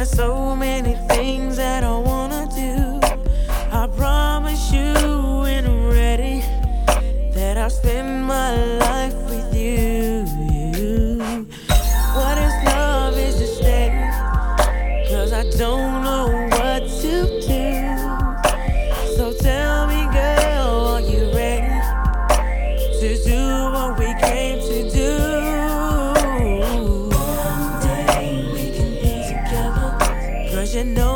got so many things that I wanna do. I promise you when I'm ready that I'll spend my life with you. What is love is to stay, 'cause I don't know what to do. So tell me, girl, are you ready to do what we came to do? One day we can be together, 'cause you know